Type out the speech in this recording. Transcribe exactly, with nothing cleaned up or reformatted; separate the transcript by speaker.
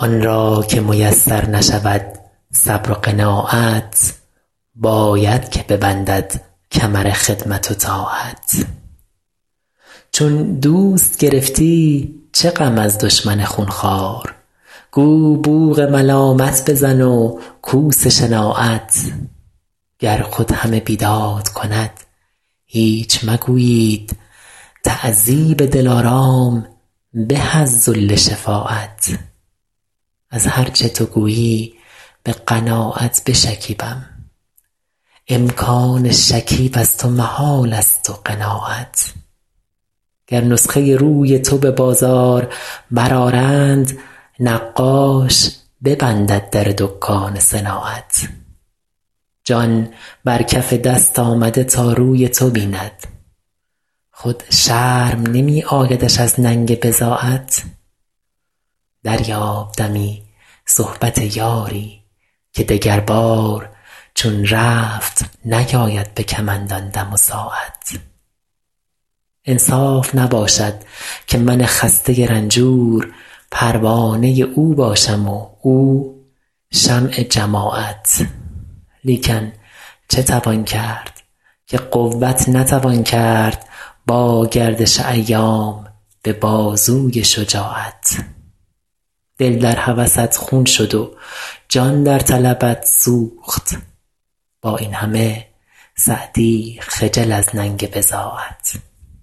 Speaker 1: آن را که میسر نشود صبر و قناعت، باید که ببندد کمر خدمت و طاعت. چون دوست گرفتی چه غم از دشمن خونخوار، گو بوق ملامت بزن و کوس شناعت. گر خود همه بیداد کند هیچ مگویید، تعذیب دلارام به از ذل شفاعت. از هر چه تو گویی به قناعت بشکیبم، امکان شکیب از تو محال است و قناعت. گر نسخه روی تو به بازار برآرند، نقاش ببندد در دکان صناعت. جان بر کف دست آمده تا روی تو بیند، خود شرم نمی آیدش از ننگ بضاعت. دریاب دمی صحبت یاری که دگربار، چون رفت نیاید به کمند آن دم و ساعت. انصاف نباشد که من خسته رنجور، پروانه او باشم و او شمع جماعت. لیکن چه توان کرد که قوت نتوان کرد با گردش ایام به بازوی شجاعت. دل در هوست خون شد و جان در طلبت سوخت، با این همه سعدی خجل از ننگ بضاعت.